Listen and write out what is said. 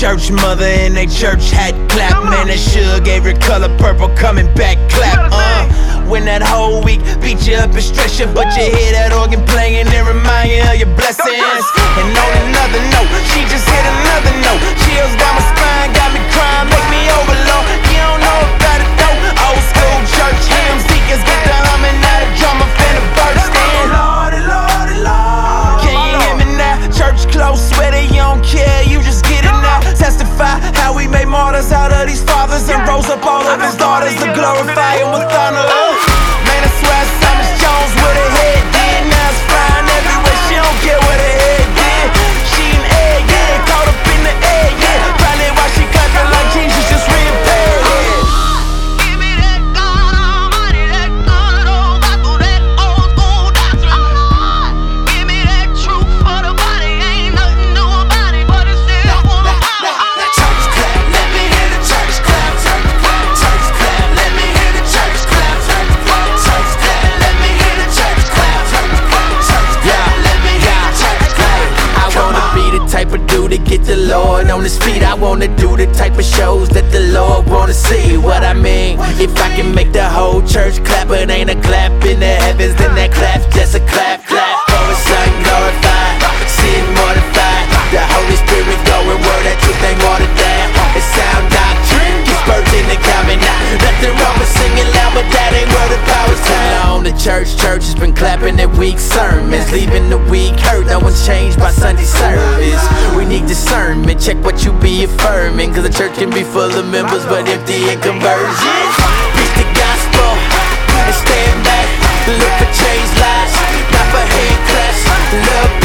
church mother in they church hat clap. Man, that sugar gave her color purple, coming back clap. When that whole week beat you up and stress you, but you hear that organ playing and remind you of your blessings. And on another note, she just hit another note. Chills down my spine, got me crying, make me overload. You don't know about it though. Old school church hymns, deacons get the humming, now the drummer finna burst in. Lordy, Lordy, Lord. Can you hear me now? Church close, sweater, you don't care, you just get it now. Testify how we made martyrs out of these fathers and rose up all of his daughters to glorify him with honor. Man, I swear Thomas Jones with her head did. Now it's flying everywhere, she don't care what her head did. She an egg, yeah, caught up in the egg, yeah. Probably why she clapping like Jesus just reappeared, yeah. Give me that God Almighty, that good old gospel, that old school doctrine. Give me that truth for the body, ain't nothing new about it, but it's still one power. Church clap, let me hear the church clap. Church clap, let me hear the church clap. Church clap, let me hear the church clap. Church clap, let me hear the church clap. I wanna be the type of dude to get the Lord on his feet. I wanna do the type of shows that the Lord wanna see. What I mean, if I can make the whole church clap, it ain't a clap in the heavens, then that clap's just a clap, clap. For a son glorified, sin mortified. The Holy Spirit going word, that truth ain't watered down. It's sound doctrine, gets birthed in the common. Nothing wrong with singing loud, but that ain't where the power's found. The church has been clapping their weak sermons, leaving the weak hurt. No one's changed by Sunday service. We need discernment, check what you be affirming, cause the church can be full of members but empty in conversion. Preach the gospel and stand back, look for changed lives, not for hand claps. Love